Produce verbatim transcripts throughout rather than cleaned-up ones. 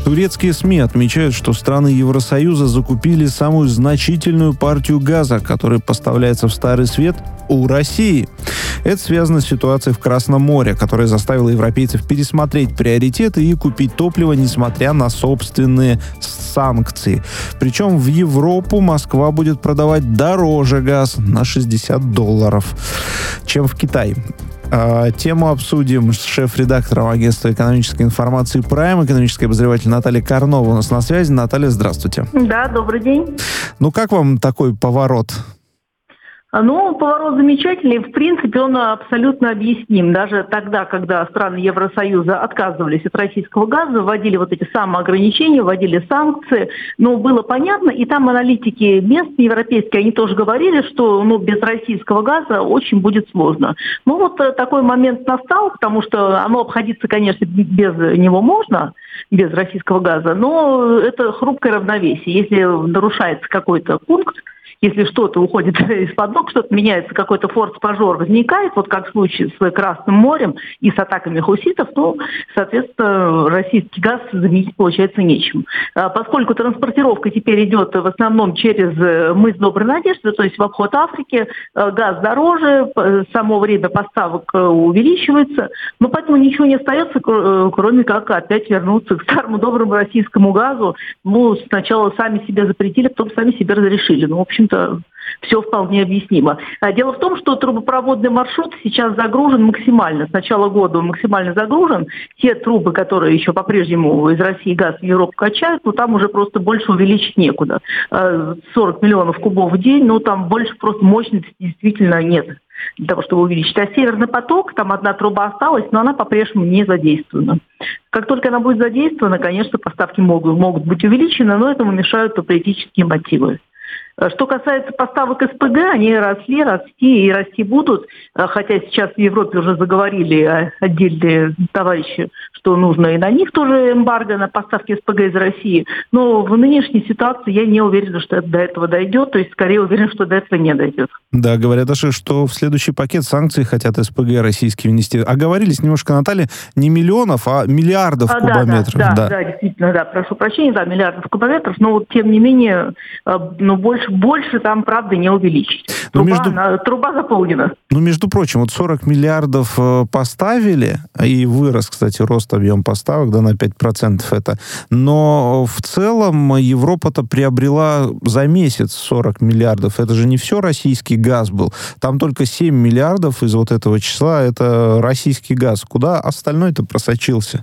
Турецкие СМИ отмечают, что страны Евросоюза закупили самую значительную партию газа, который поставляется в Старый Свет, у России. Это связано с ситуацией в Красном море, которая заставила европейцев пересмотреть приоритеты и купить топливо, несмотря на собственные санкции. Причем в Европу Москва будет продавать дороже газ на шестьдесят долларов, чем в Китай. Тему обсудим с шеф-редактором агентства экономической информации «Прайм», экономический обозреватель Наталья Карнова у нас на связи. Наталья, здравствуйте. Да, добрый день. Ну, как вам такой поворот? Ну, поворот замечательный. В принципе, он абсолютно объясним. Даже тогда, когда страны Евросоюза отказывались от российского газа, вводили вот эти самоограничения, вводили санкции, ну, было понятно. И там аналитики местные, европейские, они тоже говорили, что ну, без российского газа очень будет сложно. Ну, вот такой момент настал, потому что оно обходиться, конечно, без него можно, без российского газа, но это хрупкое равновесие. Если нарушается какой-то пункт, если что-то уходит из-под ног, что-то меняется, какой-то форс-мажор возникает, вот как в случае с Красным морем и с атаками хуситов, ну, соответственно, российский газ заменить получается нечем. Поскольку транспортировка теперь идет в основном через мыс Доброй Надежды, то есть в обход Африки, газ дороже, само время поставок увеличивается, но поэтому ничего не остается, кроме как опять вернуться к старому доброму российскому газу. Ну, сначала сами себе запретили, потом сами себе разрешили. Ну, в общем, все вполне объяснимо. Дело в том, что трубопроводный маршрут сейчас загружен максимально. С начала года он максимально загружен. Те трубы, которые еще по-прежнему из России газ в Европу качают, ну там уже просто больше увеличить некуда. сорок миллионов кубов в день, ну там больше просто мощности действительно нет для того, чтобы увеличить. А Северный поток, там одна труба осталась, но она по-прежнему не задействована. Как только она будет задействована, конечно, поставки могут, могут быть увеличены, но этому мешают политические мотивы. Что касается поставок СПГ, они росли, расти и расти будут, хотя сейчас в Европе уже заговорили отдельные товарищи, что нужно и на них тоже эмбарго на поставки СПГ из России. Но в нынешней ситуации я не уверена, что это до этого дойдет, то есть скорее уверена, что до этого не дойдет. Да, говорят даже, что в следующий пакет санкций хотят СПГ российские внести. Оговорились немножко, Наталья, не миллионов, а миллиардов а, кубометров. Да, да, да, да, действительно, да, прошу прощения, да, миллиардов кубометров, но вот тем не менее, ну, больше Больше там, правда, не увеличить. Труба, ну, между... она, труба заполнена. Ну, между прочим, вот сорок миллиардов поставили, и вырос, кстати, рост объем поставок, да, на пять процентов это. Но в целом Европа-то приобрела за месяц сорок миллиардов. Это же не все российский газ был. Там только семь миллиардов из вот этого числа, это российский газ. Куда остальной-то просочился?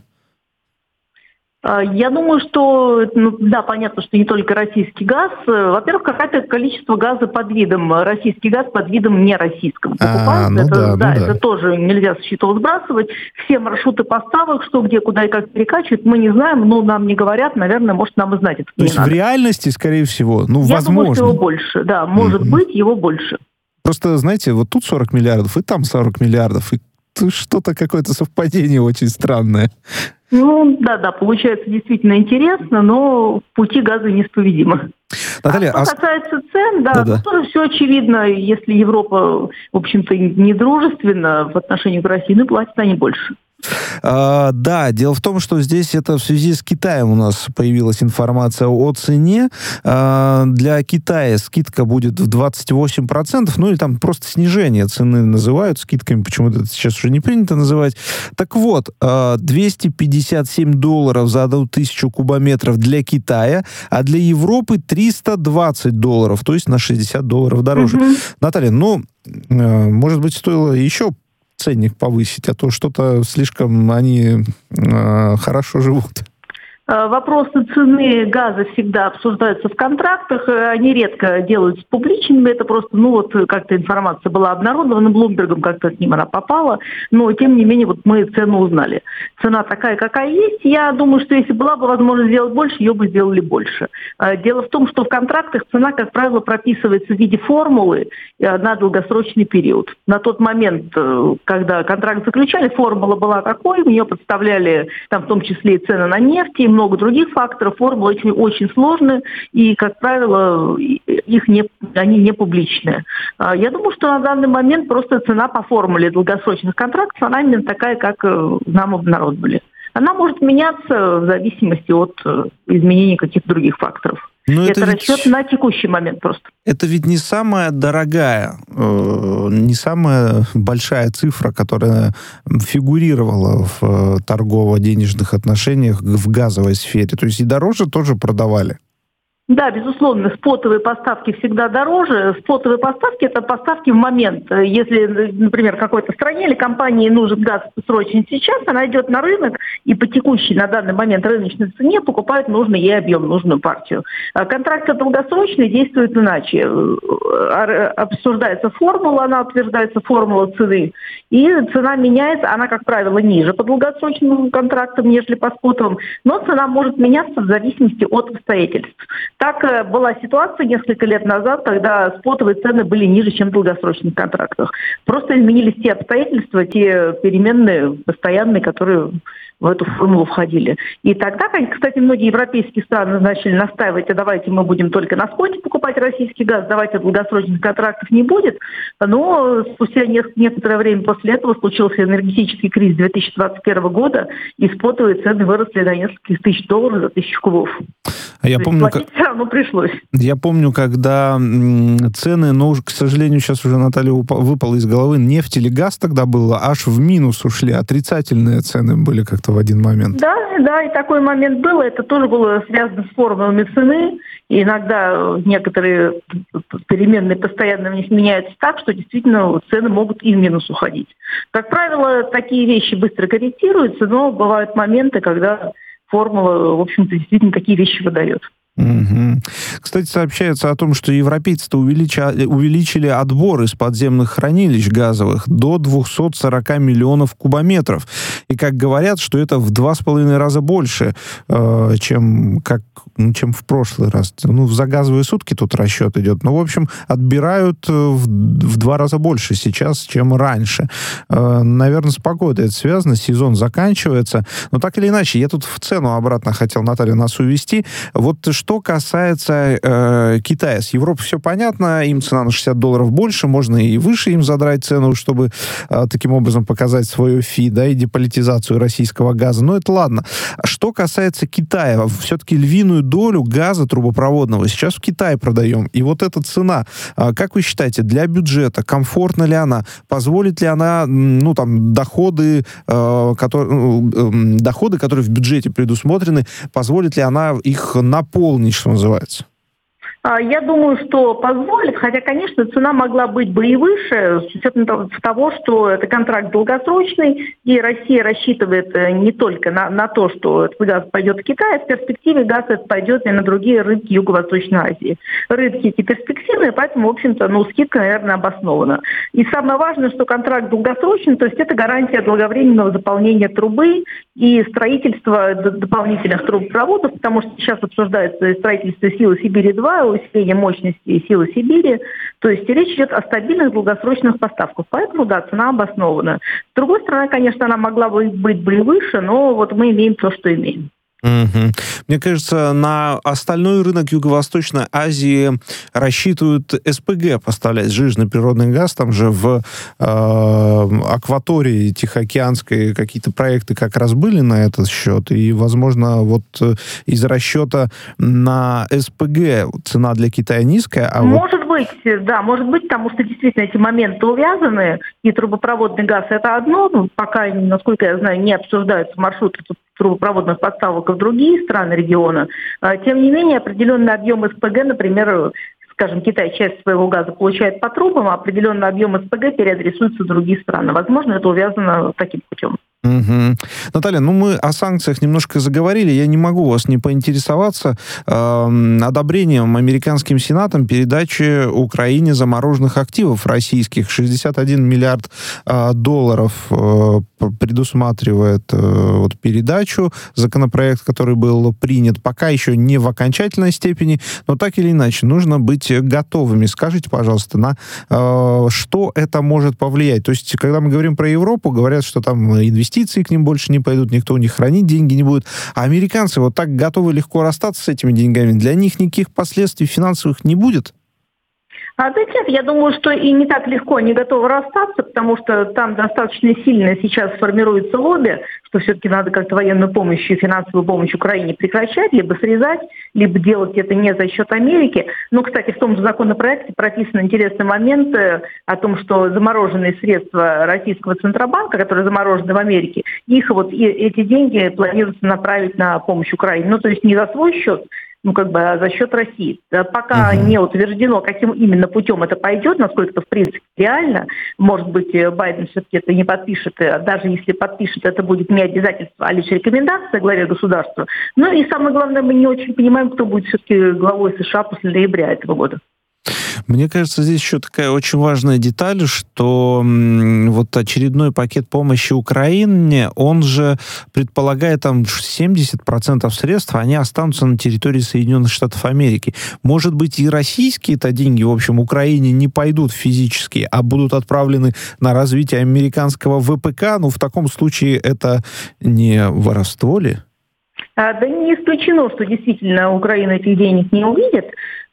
Я думаю, что, ну, да, понятно, что не только российский газ. Во-первых, какое-то количество газа под видом, российский газ под видом нероссийского покупают. А, ну это, да, да, ну это да. тоже нельзя с счетов сбрасывать. Все маршруты поставок, что где, куда и как перекачивают, мы не знаем, но нам не говорят, наверное, может, нам и знать это. То есть надо. В реальности, скорее всего, ну, Я возможно. Я думаю, что его больше, да, может mm-hmm. быть, его больше. Просто, знаете, вот тут сорок миллиардов, и там сорок миллиардов, и что-то, какое-то совпадение очень странное. Ну, да-да, получается действительно интересно, но пути газа неисповедимы. Наталья, а что касается цен, да, Да-да. тоже все очевидно. Если Европа, в общем-то, недружественна в отношении к России, ну, платят они больше. А, да, дело в том, что здесь это в связи с Китаем у нас появилась информация о цене. А, для Китая скидка будет в двадцать восемь процентов, ну или там просто снижение цены называют скидками, почему-то это сейчас уже не принято называть. Так вот, двести пятьдесят семь долларов за одну тысячу кубометров для Китая, а для Европы триста двадцать долларов, то есть на шестьдесят долларов дороже. Mm-hmm. Наталья, ну, может быть, стоило еще ценник повысить, а то что-то слишком они э, хорошо живут. Вопросы цены газа всегда обсуждаются в контрактах, они редко делаются публичными, это просто, ну вот, как-то информация была обнародована Блумбергом, как-то к ним она попала, но тем не менее вот мы цену узнали. Цена такая, какая есть, я думаю, что если была бы возможность сделать больше, ее бы сделали больше. Дело в том, что в контрактах цена, как правило, прописывается в виде формулы на долгосрочный период. На тот момент, когда контракт заключали, формула была такой, в нее подставляли там в том числе и цены на нефть, и много других факторов, формулы очень, очень сложные, и, как правило, их не, они не публичные. Я думаю, что на данный момент просто цена по формуле долгосрочных контрактов, она именно такая, как нам обнародовали. она может меняться в зависимости от изменений каких-то других факторов. Но это это расчет ведь... на текущий момент просто. Это ведь не самая дорогая, э, не самая большая цифра, которая фигурировала в э, торгово-денежных отношениях в газовой сфере. То есть и дороже тоже продавали. Да, безусловно, спотовые поставки всегда дороже. Спотовые поставки – это поставки в момент. Если, например, какой-то стране или компании нужен газ срочно сейчас, она идет на рынок и по текущей на данный момент рыночной цене покупает нужный ей объем, нужную партию. Контракты долгосрочные действуют иначе. Обсуждается формула, она утверждается, формула цены, и цена меняется, она, как правило, ниже по долгосрочным контрактам, нежели по спотовым, но цена может меняться в зависимости от обстоятельств. Так была ситуация несколько лет назад, когда спотовые цены были ниже, чем в долгосрочных контрактах. Просто изменились те обстоятельства, те переменные, постоянные, которые в эту формулу входили. И тогда, кстати, многие европейские страны начали настаивать, а давайте мы будем только на споте покупать российский газ, давайте долгосрочных контрактов не будет. Но спустя некоторое время после этого случился энергетический кризис две тысячи двадцать первого года, и спотовые цены выросли до нескольких тысяч долларов за тысячу кубов. А я помню, платить все равно пришлось. Я помню, когда м, цены, но, к сожалению, сейчас уже, Наталья, выпала из головы, нефть или газ тогда было, аж в минус ушли, отрицательные цены были как-то в один момент. Да, да, и такой момент был. Это тоже было связано с формулами цены. И иногда некоторые переменные постоянно в них меняются так, что действительно цены могут и в минус уходить. Как правило, такие вещи быстро корректируются, но бывают моменты, когда формула, в общем-то, действительно такие вещи выдает. Угу. Кстати, сообщается о том, что европейцы-то увеличили, увеличили отбор из подземных хранилищ газовых до двухсот сорока миллионов кубометров. И как говорят, что это в два с половиной раза больше, э, чем, как, чем в прошлый раз. Ну, за газовые сутки тут расчет идет. Но, в общем, отбирают в, в два раза больше сейчас, чем раньше. Э, наверное, с погодой это связано. Сезон заканчивается. Но так или иначе, я тут в цену обратно хотел, Наталья, нас увести. Вот что Что касается э, Китая, с Европой все понятно, им цена на шестьдесят долларов больше, можно и выше им задрать цену, чтобы э, таким образом показать свою фи, да, и деполитизацию российского газа. Но это ладно. Что касается Китая, все-таки львиную долю газа трубопроводного сейчас в Китае продаем. И вот эта цена, э, как вы считаете, для бюджета, комфортна ли она? Позволит ли она, ну, там, доходы, э, которые, э, доходы, которые в бюджете предусмотрены, позволит ли она их наполнить, что называется? Я думаю, что позволит, хотя, конечно, цена могла быть бы и выше, с учетом того, что это контракт долгосрочный, и Россия рассчитывает не только на, на то, что этот газ пойдет в Китай, а в перспективе газ этот пойдет и на другие рынки Юго-Восточной Азии. Рынки эти перспективные, поэтому, в общем-то, ну, скидка, наверное, обоснована. И самое важное, что контракт долгосрочный, то есть это гарантия долговременного заполнения трубы и строительства дополнительных трубопроводов, потому что сейчас обсуждается строительство Силы Сибири-два, усиление мощности Силы Сибири. То есть речь идет о стабильных долгосрочных поставках. Поэтому, да, цена обоснована. С другой стороны, конечно, она могла бы быть бы и выше, но вот мы имеем то, что имеем. Угу. Мне кажется, на остальной рынок Юго-Восточной Азии рассчитывают СПГ поставлять, сжиженный природный газ. Там же в э, акватории Тихоокеанской какие-то проекты как раз были на этот счет. И, возможно, вот из расчета на СПГ цена для Китая низкая. А может вот... быть, да, может быть, потому что действительно эти моменты увязаны. И трубопроводный газ — это одно. Ну, пока, насколько я знаю, не обсуждаются маршруты трубопроводных поставок в другие страны региона. Тем не менее, определенный объем СПГ, например, скажем, Китай часть своего газа получает по трубам, а определенный объем СПГ переадресуется в другие страны. Возможно, это увязано таким путем. Угу. Наталья, ну мы о санкциях немножко заговорили. Я не могу вас не поинтересоваться э, одобрением американским сенатом передачи Украине замороженных активов российских. шестьдесят один миллиард э, долларов э, предусматривает э, вот, передачу. Законопроект, который был принят, пока еще не в окончательной степени, но так или иначе нужно быть готовыми. Скажите, пожалуйста, на э, что это может повлиять? То есть, когда мы говорим про Европу, говорят, что там инвестиции к ним больше не пойдут, никто у них хранить деньги не будет. А американцы вот так готовы легко расстаться с этими деньгами? Для них никаких последствий финансовых не будет? А да нет, я думаю, что и не так легко они готовы расстаться, потому что там достаточно сильно сейчас формируется лобби, что все-таки надо как-то военную помощь и финансовую помощь Украине прекращать, либо срезать, либо делать это не за счет Америки. Но, кстати, в том же законопроекте прописан интересный момент о том, что замороженные средства российского Центробанка, которые заморожены в Америке, их вот и эти деньги планируется направить на помощь Украине. Ну, то есть не за свой счет, ну, как бы, а за счет России. Пока uh-huh. не утверждено, каким именно путем это пойдет, насколько это, в принципе, реально. Может быть, Байден все-таки это не подпишет, даже если подпишет, это будет не обязательство, а лишь рекомендация главе государства. Ну и самое главное, мы не очень понимаем, кто будет все-таки главой США после ноября этого года. Мне кажется, здесь еще такая очень важная деталь, что м, вот очередной пакет помощи Украине, он же предполагает там семьдесят процентов средств, они останутся на территории Соединенных Штатов Америки. Может быть, и российские-то деньги, в общем, Украине не пойдут физически, а будут отправлены на развитие американского ВПК. Ну, в таком случае это не воровство ли? А, да не исключено, что действительно Украина этих денег не увидит.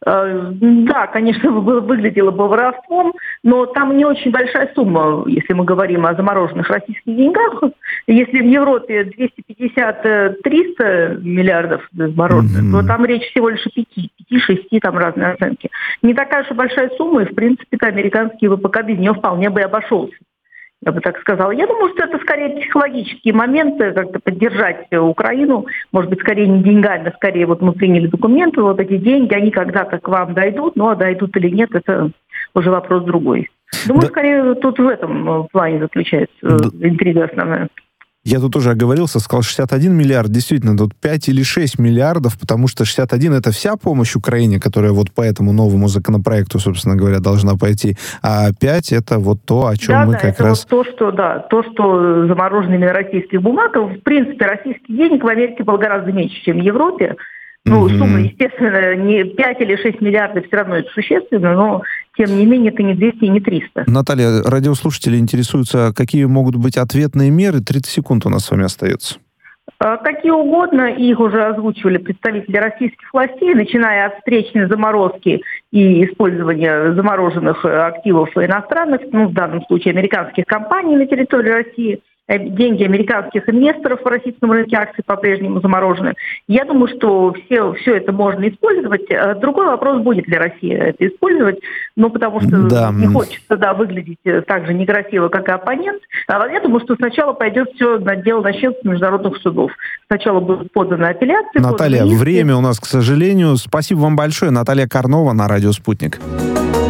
Да, конечно, выглядело бы воровством, но там не очень большая сумма, если мы говорим о замороженных российских деньгах. Если в Европе двести пятьдесят - триста миллиардов замороженных, mm-hmm. то там речь всего лишь о пяти-шести, там разные оценки. Не такая уж и большая сумма, и, в принципе, американский ВПК без нее вполне бы и обошелся. Я бы так сказала. Я думаю, что это скорее психологические моменты, как-то поддержать Украину. Может быть, скорее не деньгами, а скорее вот мы приняли документы, вот эти деньги, они когда-то к вам дойдут, но дойдут или нет, это уже вопрос другой. Думаю, да. скорее тут в этом плане заключается да. интрига основная. Я тут уже оговорился, сказал шестьдесят один миллиард, действительно, тут пять или шесть миллиардов, потому что шестьдесят один это вся помощь Украине, которая вот по этому новому законопроекту, собственно говоря, должна пойти, а пять это вот то, о чем да, мы да, как это раз... Вот то, что, да, то, что заморожено именно российских бумаг, в принципе, российских денег в Америке было гораздо меньше, чем в Европе. Ну, mm-hmm. сумма, естественно, не пять или шесть миллиардов, все равно это существенно, но, тем не менее, это не двести и не триста. Наталья, радиослушатели интересуются, какие могут быть ответные меры. тридцать секунд у нас с вами остается. Какие угодно, их уже озвучивали представители российских властей, начиная от встречной заморозки и использования замороженных активов иностранных, ну, в данном случае американских компаний на территории России. Деньги американских инвесторов в российском рынке акций по-прежнему заморожены. Я думаю, что все, все это можно использовать. Другой вопрос, будет ли Россия это использовать, ну, потому что да. не хочется да, выглядеть так же некрасиво, как и оппонент. Я думаю, что сначала пойдет все на дело начнется с международных судов. Сначала будут поданы апелляции. Наталья, поданы время у нас, к сожалению. Спасибо вам большое. Наталья Карнова на радио «Спутник».